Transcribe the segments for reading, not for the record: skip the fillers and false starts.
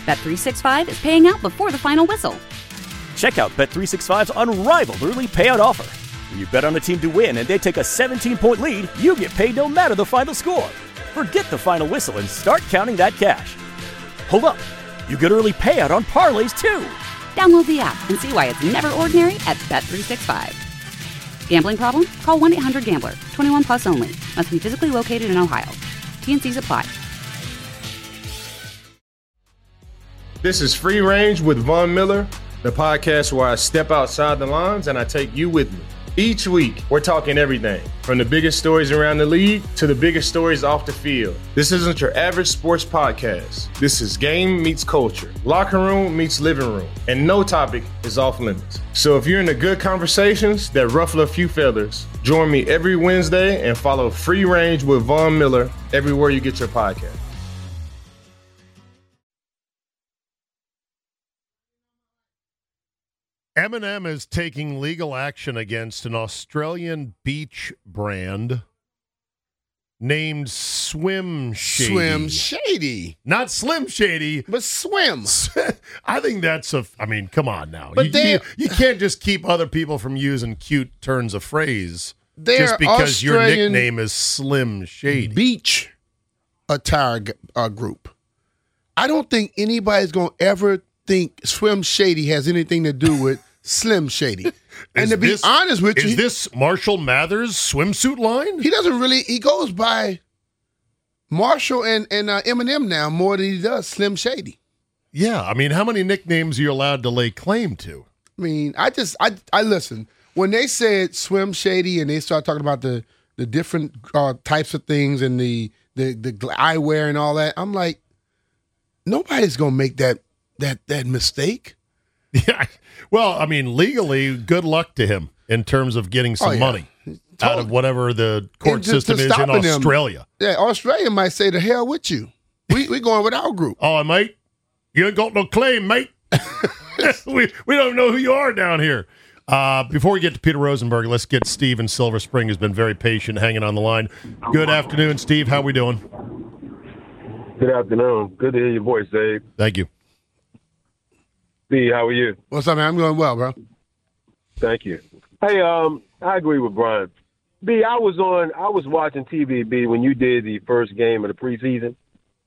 Bet365 is paying out before the final whistle. Check out Bet365's unrivaled early payout offer. When you bet on a team to win and they take a 17-point lead, you get paid no matter the final score. Forget the final whistle and start counting that cash. Hold up. You get early payout on parlays, too. Download the app and see why it's never ordinary at Bet365. Gambling problem? Call 1-800-GAMBLER. 21 plus only. Must be physically located in Ohio. T&Cs apply. This is Free Range with Von Miller, the podcast where I step outside the lines and I take you with me. Each week, we're talking everything from the biggest stories around the league to the biggest stories off the field. This isn't your average sports podcast. This is game meets culture, locker room meets living room, and no topic is off limits. So if you're into good conversations that ruffle a few feathers, join me every Wednesday and follow Free Range with Von Miller everywhere you get your podcast. M&M is taking legal action against an Australian beach brand named Swim Shady. Swim Shady. Not Slim Shady. But Swim. I think that's come on now. But you can't just keep other people from using cute turns of phrase just because your Australian nickname is Slim Shady. Beach attire group. I don't think anybody's going to ever think Swim Shady has anything to do with Slim Shady. And to be honest with you, is this Marshall Mathers swimsuit line? He doesn't really. He goes by Marshall and Eminem now more than he does Slim Shady. Yeah, I mean, how many nicknames are you allowed to lay claim to? I mean, I listen. When they said Swim Shady and they start talking about the different types of things and the eyewear and all that, I'm like, nobody's gonna make that mistake. Yeah. Well, I mean, legally, good luck to him in terms of getting some money out of whatever the court system is in Australia. Yeah, Australia might say the hell with you. We going with our group. Oh, mate, you ain't got no claim, mate. we don't know who you are down here. Before we get to Peter Rosenberg, let's get Steve in Silver Spring, who's been very patient, hanging on the line. Good afternoon, Steve. How we doing? Good afternoon. Good to hear your voice, Dave. Thank you. B, how are you? What's up, man? I'm going well, bro. Thank you. Hey, I agree with Brian. B, I was watching TV, B, when you did the first game of the preseason,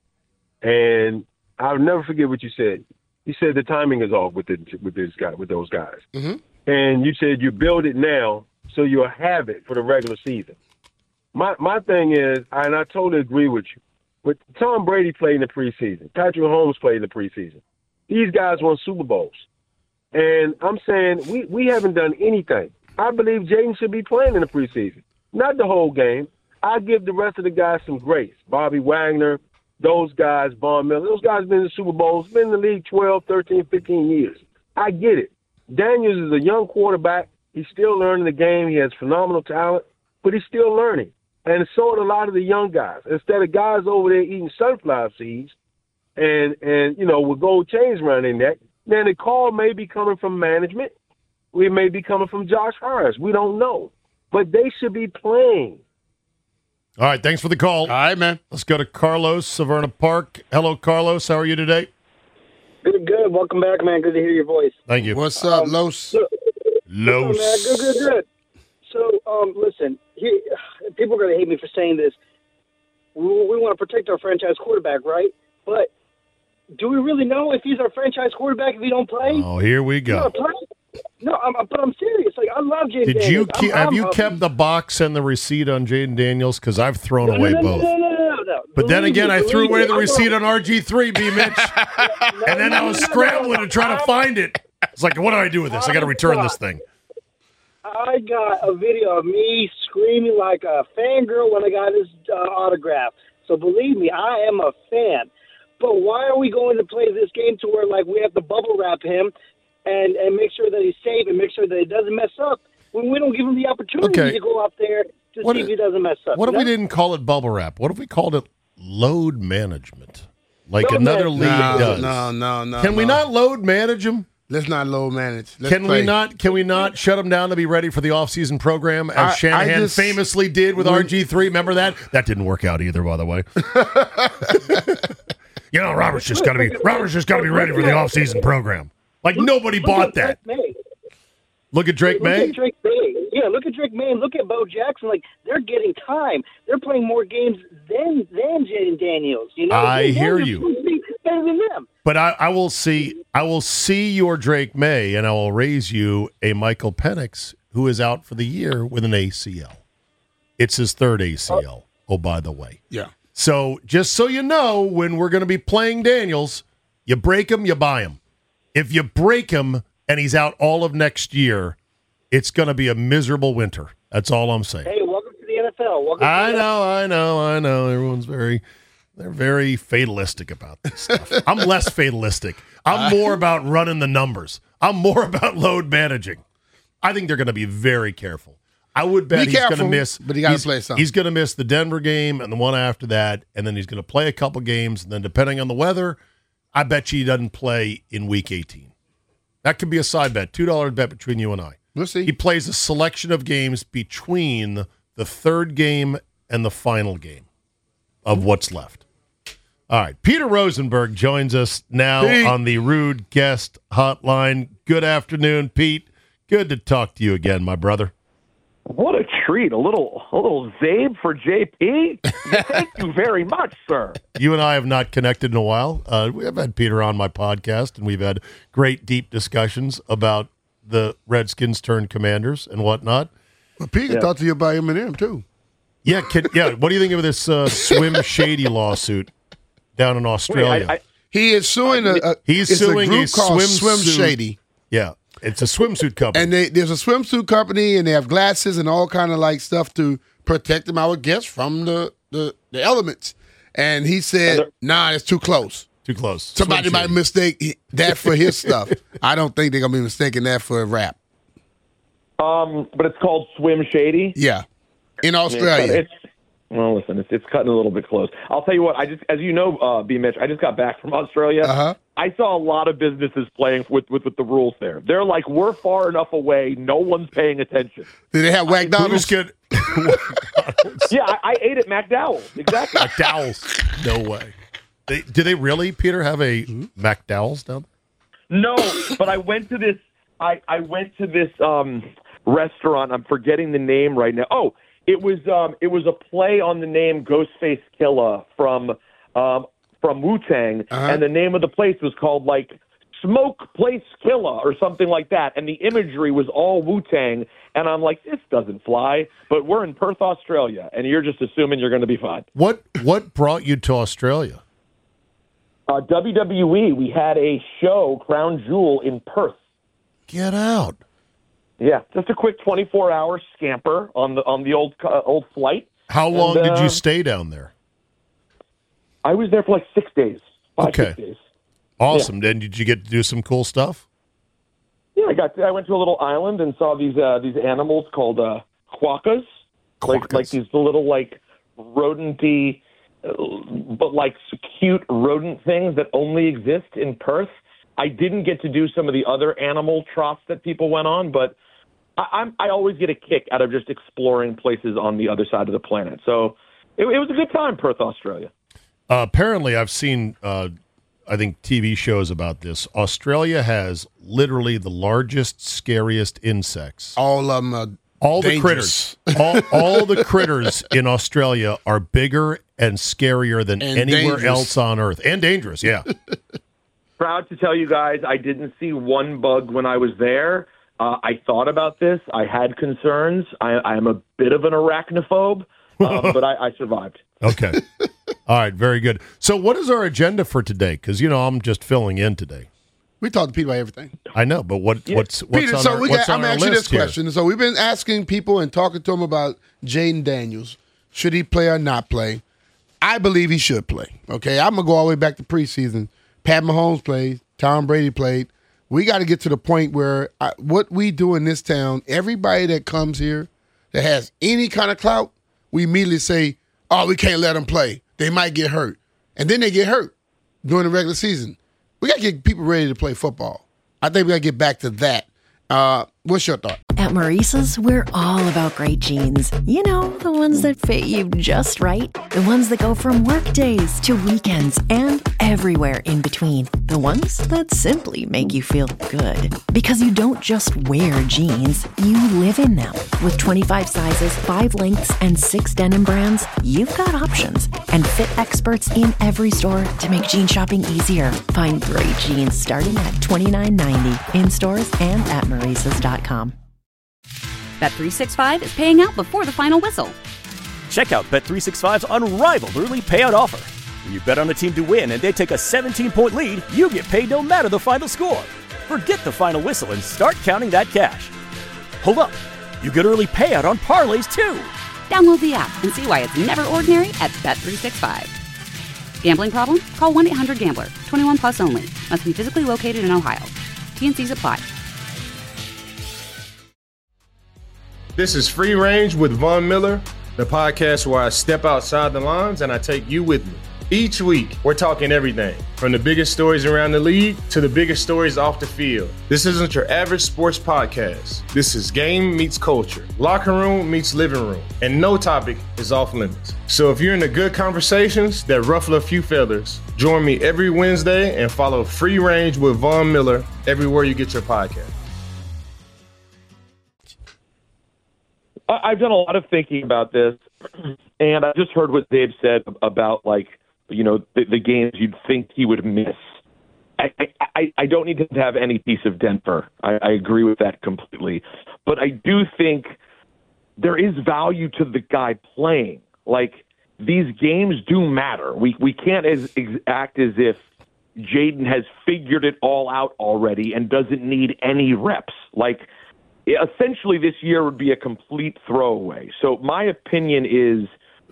and I'll never forget what you said. You said the timing is off with those guys, mm-hmm. and you said you build it now so you'll have it for the regular season. My thing is, and I totally agree with you. But Tom Brady played in the preseason. Patrick Mahomes played in the preseason. These guys won Super Bowls. And I'm saying we haven't done anything. I believe Jaden should be playing in the preseason. Not the whole game. I give the rest of the guys some grace. Bobby Wagner, those guys, Von Miller, those guys been in the Super Bowls, been in the league 12, 13, 15 years. I get it. Daniels is a young quarterback. He's still learning the game. He has phenomenal talent, but he's still learning. And so are a lot of the young guys. Instead of guys over there eating sunflower seeds and with gold chains around their neck, then the call may be coming from management. It may be coming from Josh Harris. We don't know. But they should be playing. All right, thanks for the call. All right, man. Let's go to Carlos, Severna Park. Hello, Carlos. How are you today? Good. Welcome back, man. Good to hear your voice. Thank you. What's up, Los? Los. Good. So, listen, people are going to hate me for saying this. We want to protect our franchise quarterback, right? But do we really know if he's our franchise quarterback if he don't play? Oh, here we go. No, but I'm serious. Like, I love Jaden Daniels. Have you kept the box and the receipt on Jaden Daniels? Because I've thrown away both. No. But then again, I threw away the receipt on RG3, B. Mitch. And then I was scrambling to try to find it. It's like, what do I do with this? I got to return this thing. I got a video of me screaming like a fangirl when I got his autograph. So believe me, I am a fan. But why are we going to play this game to where, like, we have to bubble wrap him and make sure that he's safe and make sure that he doesn't mess up when we don't give him the opportunity to go out there to see if he doesn't mess up? What if we didn't call it bubble wrap? What if we called it load management? Like another league does. No. Can we not load manage him? Let's not load manage. Can we not shut him down to be ready for the offseason program as Shanahan famously did with RG3? Remember that? That didn't work out either, by the way. Robert's just got to be ready for the offseason program. Like nobody bought that. Look at Drake May. Look at Drake May. Yeah, look at Drake May and look at Bo Jackson. Like, they're getting time. They're playing more games than Jaden Daniels. I hear you. Better than them. But I will see your Drake May, and I will raise you a Michael Penix, who is out for the year with an ACL. It's his third ACL. Oh, by the way. Yeah. So just so you know, when we're going to be playing Daniels, you break him, you buy him. If you break him and he's out all of next year, it's going to be a miserable winter. That's all I'm saying. Hey, welcome to the NFL. I know. Everyone's they're very fatalistic about this stuff. I'm less fatalistic. I'm more about running the numbers. I'm more about load managing. I think they're going to be very careful. I would bet he's going to miss. But he got to play something. He's going to miss the Denver game and the one after that, and then he's going to play a couple games, and then depending on the weather, I bet you he doesn't play in Week 18. That could be a side bet, $2 bet between you and I. We'll see. He plays a selection of games between the third game and the final game of what's left. All right, Peter Rosenberg joins us now on the Rude Guest Hotline. Good afternoon, Pete. Good to talk to you again, my brother. What a treat. A little Zabe for JP. Thank you very much, sir. You and I have not connected in a while. We have had Peter on my podcast, and we've had great, deep discussions about the Redskins turned Commanders and whatnot. Well, Pete can talk to you about Eminem, too. Yeah, what do you think of this Swim Shady lawsuit down in Australia? He is suing He's suing a group called Swim swimsuit. Shady. Yeah, it's a swimsuit company. And there's a swimsuit company, and they have glasses and all kind of like stuff to protect them, I would guess, from the elements. And he said, nah, it's too close. Too close. Somebody might mistake that for his stuff. I don't think they're going to be mistaking that for a rap. But it's called Swim Shady? Yeah. In Australia. Well, listen, it's cutting a little bit close. I'll tell you what, as you know, B. Mitch, I just got back from Australia. Uh-huh. I saw a lot of businesses playing with the rules there. They're like, we're far enough away, no one's paying attention. Did they have McDonald's? Yeah, I ate at McDowell's. Exactly. McDowell's. No way. Do they really, Peter, have a McDowell's down there? No, but I went to this. I went to this restaurant. I'm forgetting the name right now. Oh, it was a play on the name Ghostface Killah from Wu-Tang, and the name of the place was called like Smoke Place Killah or something like that, and the imagery was all Wu-Tang, and I'm like, this doesn't fly. But we're in Perth, Australia, and you're just assuming you're going to be fine. What brought you to Australia? WWE. We had a show, Crown Jewel, in Perth. Get out. Yeah, just a quick 24-hour scamper on the old flight. How long did you stay down there? I was there for like 6 days. 6 days. Awesome. Yeah. Then did you get to do some cool stuff? Yeah, I went to a little island and saw these animals called quokkas. Like these little like rodent-y, but like cute rodent things that only exist in Perth. I didn't get to do some of the other animal trots that people went on, but I always get a kick out of just exploring places on the other side of the planet. So it was a good time, Perth, Australia. Apparently, I've seen, I think, TV shows about this. Australia has literally the largest, scariest insects. All of them are all dangerous. The critters. all the critters in Australia are bigger and scarier than anywhere else on Earth. And dangerous, yeah. Proud to tell you guys I didn't see one bug when I was there. I thought about this. I had concerns. I am a bit of an arachnophobe, but I survived. Okay. All right, very good. So what is our agenda for today? Because, I'm just filling in today. We talk to people about everything. I know, but what's Peter, on so our, we what's got, on I'm our asking list this question. So we've been asking people and talking to them about Jaden Daniels. Should he play or not play? I believe he should play. Okay, I'm going to go all the way back to preseason. Pat Mahomes played. Tom Brady played. We got to get to the point where what we do in this town, everybody that comes here that has any kind of clout, we immediately say, oh, we can't let them play. They might get hurt. And then they get hurt during the regular season. We got to get people ready to play football. I think we got to get back to that. What's your thought? At Maurice's, we're all about great jeans. You know, the ones that fit you just right. The ones that go from work days to weekends and everywhere in between. The ones that simply make you feel good. Because you don't just wear jeans, you live in them. With 25 sizes, 5 lengths, and 6 denim brands, you've got options. And fit experts in every store to make jean shopping easier. Find great jeans starting at $29.90 in stores and at Maurices.com. Bet365 is paying out before the final whistle. Check out Bet365's unrivaled early payout offer. When you bet on a team to win and they take a 17-point lead, you get paid no matter the final score. Forget the final whistle and start counting that cash. Hold up. You get early payout on parlays, too. Download the app and see why it's never ordinary at Bet365. Gambling problem? Call 1-800-GAMBLER. 21 plus only. Must be physically located in Ohio. T&Cs apply. This is Free Range with Von Miller, the podcast where I step outside the lines and I take you with me. Each week, we're talking everything from the biggest stories around the league to the biggest stories off the field. This isn't your average sports podcast. This is game meets culture, locker room meets living room, and no topic is off limits. So if you're into good conversations that ruffle a few feathers, join me every Wednesday and follow Free Range with Von Miller everywhere you get your podcast. I've done a lot of thinking about this, and I just heard what Dave said about, like, you know, the games you'd think he would miss. I don't need to have any piece of Denver. I agree with that completely. But I do think there is value to the guy playing. Like, these games do matter. We can't act as if Jaden has figured it all out already and doesn't need any reps. Like, essentially this year would be a complete throwaway. So my opinion is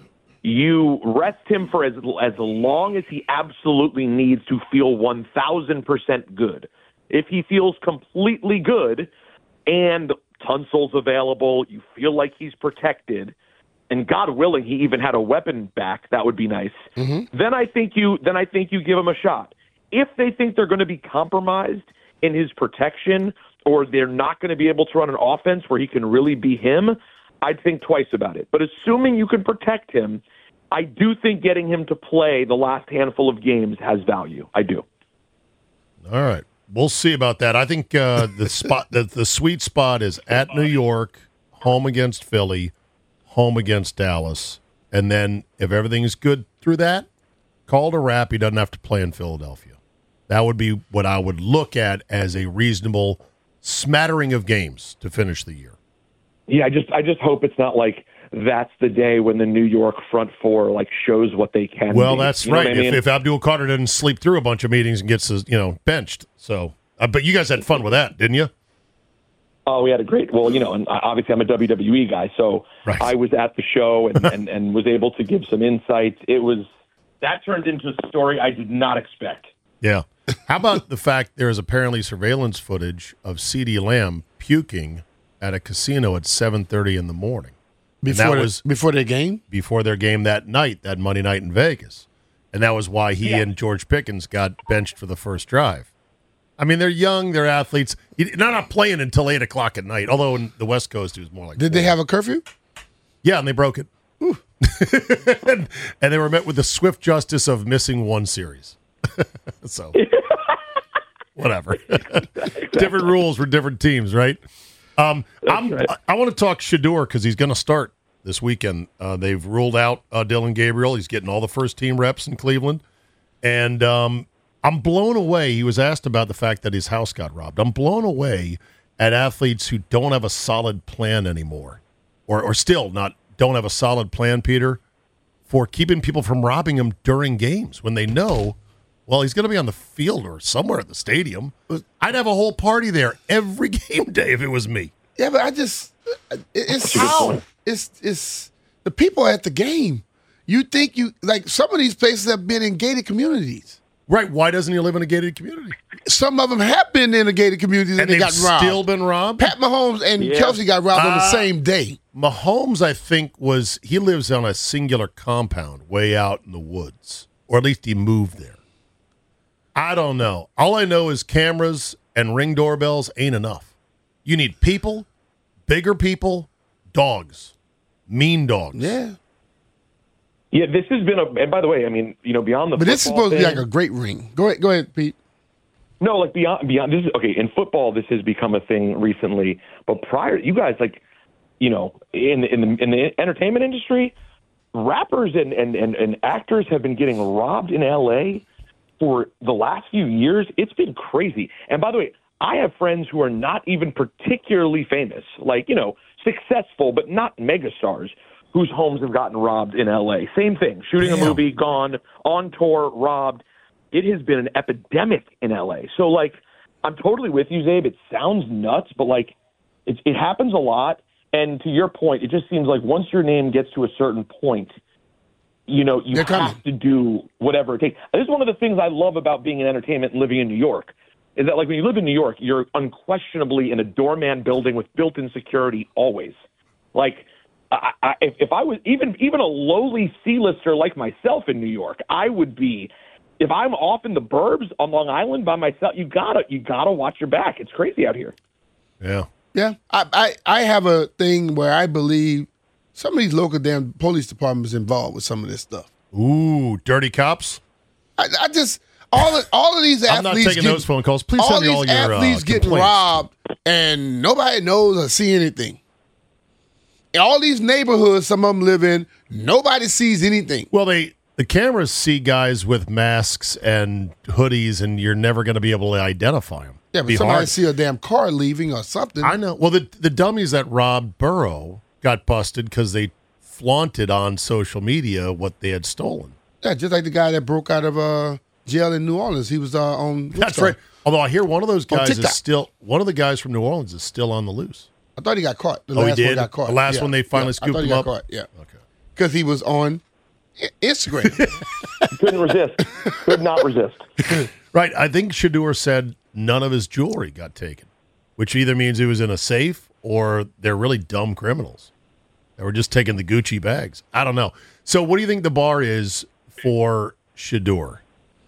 you rest him for as long as he absolutely needs to feel 1,000% good. If he feels completely good and Tunsil's available, you feel like he's protected, and God willing he even had a weapon back, that would be nice. Mm-hmm. Then I think you give him a shot. If they think they're going to be compromised in his protection, or they're not going to be able to run an offense where he can really be him, I'd think twice about it. But assuming you can protect him, I do think getting him to play the last handful of games has value. I do. All right. We'll see about that. I think the sweet spot is at New York, home against Philly, home against Dallas. And then if everything is good through that, call it a wrap. He doesn't have to play in Philadelphia. That would be what I would look at as a reasonable smattering of games to finish the year. Yeah, I just hope it's not like that's the day when the New York front four like shows what they can. Well, do. that's you know right. I mean? If Abdul Carter didn't sleep through a bunch of meetings and gets benched, so but you guys had fun with that, didn't you? Oh, we had a great. Well, and obviously I'm a WWE guy, so right. I was at the show and was able to give some insights. That turned into a story I did not expect. Yeah. How about the fact there is apparently surveillance footage of CeeDee Lamb puking at a casino at 7:30 in the morning? Before their game? Before their game that night, that Monday night in Vegas. And that was why he and George Pickens got benched for the first drive. I mean, they're young, they're athletes. They're not playing until 8 o'clock at night, although in the West Coast it was more like Did 4. they have a curfew? Yeah, and they broke it. and they were met with the swift justice of missing one series. So, whatever. Different rules for different teams, right? I want to talk Shedeur because he's going to start this weekend. They've ruled out Dillon Gabriel. He's getting all the first-team reps in Cleveland. And I'm blown away. He was asked about the fact that his house got robbed. I'm blown away at athletes who don't have a solid plan anymore or still don't have a solid plan, Peter, for keeping people from robbing him during games when they know – well, he's going to be on the field or somewhere at the stadium. I'd have a whole party there every game day if it was me. Yeah, but it's the people at the game. You think some of these places have been in gated communities. Right. Why doesn't he live in a gated community? Some of them have been in a gated community and they got robbed. Still been robbed? Pat Mahomes and Kelsey got robbed on the same day. Mahomes, I think, he lives on a singular compound way out in the woods, or at least he moved there. I don't know. All I know is cameras and Ring doorbells ain't enough. You need people, Bigger people, dogs, mean dogs. Yeah. Yeah, this has been and by the way, I mean, beyond the But this is football supposed to be thing- like a great ring. Go ahead, Pete. No, like beyond this is okay. In football, this has become a thing recently. But prior, you guys in the entertainment industry, rappers and actors have been getting robbed in L.A. for the last few years. It's been crazy. And by the way, I have friends who are not even particularly famous, successful but not megastars, whose homes have gotten robbed in L.A. Same thing. Shooting a movie, gone, on tour, robbed. It has been an epidemic in L.A. So, I'm totally with you, Zabe. It sounds nuts, but, it happens a lot. And to your point, it just seems like once your name gets to a certain point, you have to do whatever it takes. This is one of the things I love about being in entertainment and living in New York, is that, when you live in New York, you're unquestionably in a doorman building with built-in security always. If I was even a lowly C-lister like myself in New York, I would be. If I'm off in the burbs on Long Island by myself, you gotta watch your back. It's crazy out here. Yeah. Yeah. I have a thing where I believe some of these local damn police departments involved with some of this stuff. Ooh, dirty cops. I just all of these athletes. I'm not taking those phone calls. Please send me all your athletes getting complaints. robbed and nobody knows or see anything. All these neighborhoods, some of them live in, nobody sees anything. Well, the cameras see guys with masks and hoodies, and you're never going to be able to identify them. Yeah, but somebody see a damn car leaving or something. I know. Well, the dummies that robbed Burrow got busted because they flaunted on social media what they had stolen. Yeah, just like the guy that broke out of jail in New Orleans. He was on. That's right. Although I hear one of those guys is still one of the guys from New Orleans is still on the loose. I thought he got caught. The he last did? one got caught. The last one they finally scooped I thought him he got up? Caught. Yeah. Okay. Because he was on Instagram. Couldn't resist. Could not resist. Right. I think Shedeur said none of his jewelry got taken, which either means it was in a safe or they're really dumb criminals. They were just taking the Gucci bags. I don't know. So what do you think the bar is for Shedeur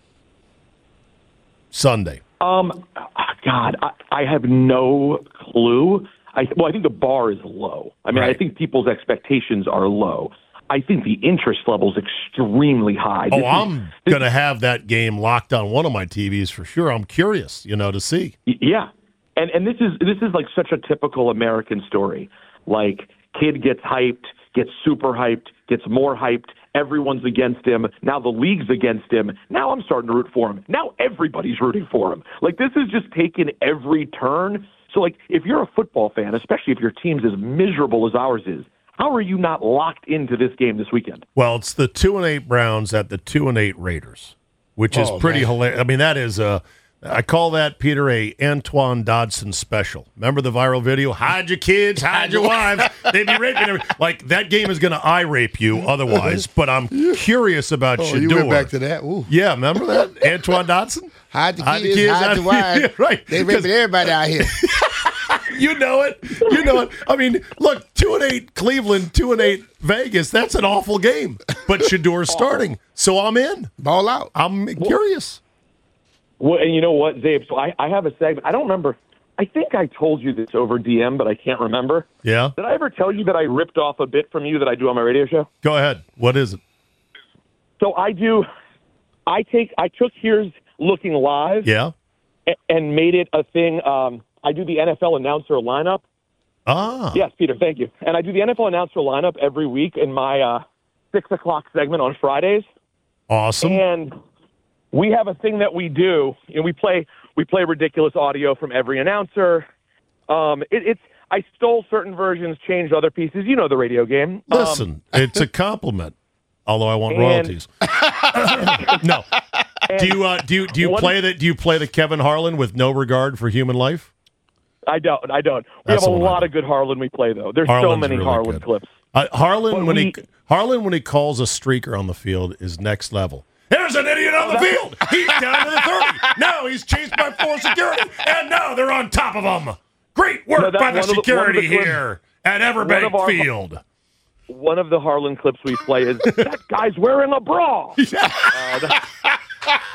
Sunday? God, I have no clue. I think the bar is low. I mean, Right. I think people's expectations are low. I think the interest level is extremely high. I'm going to have that game locked on one of my TVs for sure. I'm curious, to see. Yeah, and this is like such a typical American story. Like, kid gets hyped, gets super hyped, gets more hyped. Everyone's against him. Now the league's against him. Now I'm starting to root for him. Now everybody's rooting for him. Like, this has just taken every turn. So, if you're a football fan, especially if your team's as miserable as ours is, how are you not locked into this game this weekend? Well, it's the 2-8 Browns at the 2-8 Raiders, which is pretty hilarious. I mean, that is I call that, Peter, a Antoine Dodson special. Remember the viral video? Hide your kids, hide your wives. They'd be raping everybody. Like, that game is going to eye rape you otherwise. But I'm curious about Shedeur. You went back to that. Ooh. Yeah, remember that? Antoine Dodson? Hide the kids, hide the wives. Yeah, right. They raping everybody out here. You know it. I mean, look, 2-8 Cleveland, 2-8 Vegas. That's an awful game. But Shedeur's starting, so I'm in. Ball out. I'm curious. Well, and you know what, Zabe? So I have a segment. I don't remember. I think I told you this over DM, but I can't remember. Yeah? Did I ever tell you that I ripped off a bit from you that I do on my radio show? Go ahead. What is it? So I took Here's Looking Live. Yeah? And made it a thing. I do the NFL announcer lineup. Ah. Yes, Peter, thank you. And I do the NFL announcer lineup every week in my 6 o'clock segment on Fridays. Awesome. And we have a thing that we do. We play ridiculous audio from every announcer. I stole certain versions, changed other pieces. You know the radio game. Listen, it's a compliment. Although I want royalties. No. Do you play the Kevin Harlan with no regard for human life? I don't. We have a lot of good Harlan we play though. There's Harlan's so many really Harlan good. clips. Harlan when he calls a streaker on the field is next level. There's an idiot on the field. He's down to the 30. Now he's chased by 4 security, and now they're on top of him. Great work by the security here at Everbank Field. One of the Harlan clips we play is, that guy's wearing a bra.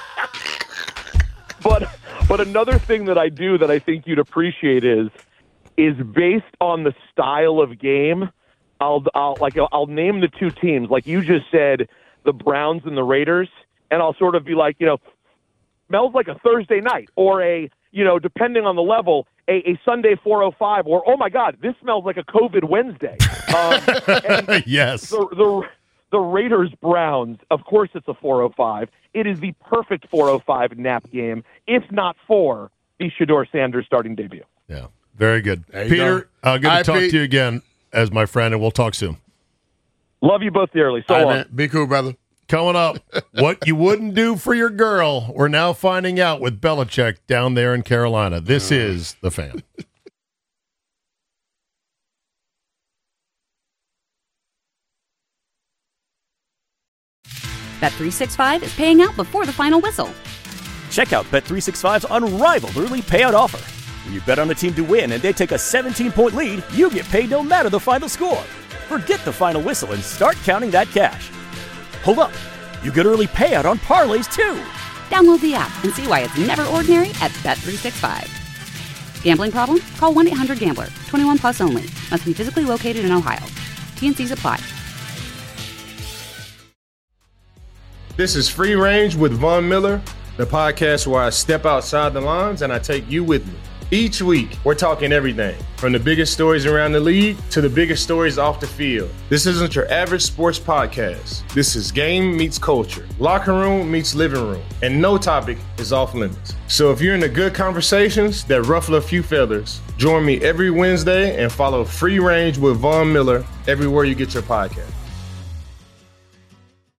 But another thing that I do that I think you'd appreciate is, is based on the style of game. I'll name the two teams. Like you just said, the Browns and the Raiders, and I'll sort of be like, smells like a Thursday night, or depending on the level, a Sunday 4:05, or, oh my God, this smells like a COVID Wednesday. Yes. The Raiders Browns, of course it's a 4:05. It is the perfect 4:05 nap game, if not for the Shedeur Sanders starting debut. Yeah, very good. Peter, good to talk to you again as my friend, and we'll talk soon. Love you both dearly. So long. Be cool, brother. Coming up, what you wouldn't do for your girl, we're now finding out with Belichick down there in Carolina. This is The Fan. Bet365 is paying out before the final whistle. Check out Bet365's unrivaled early payout offer. When you bet on a team to win and they take a 17-point lead, you get paid no matter the final score. Forget the final whistle and start counting that cash. Hold up. You get early payout on parlays, too. Download the app and see why it's never ordinary at Bet365. Gambling problem? Call 1-800-GAMBLER. 21 plus only. Must be physically located in Ohio. T&Cs apply. This is Free Range with Von Miller, the podcast where I step outside the lines and I take you with me. Each week, we're talking everything from the biggest stories around the league to the biggest stories off the field. This isn't your average sports podcast. This is game meets culture, locker room meets living room, and no topic is off limits. So if you're into good conversations that ruffle a few feathers, join me every Wednesday and follow Free Range with Von Miller everywhere you get your podcast.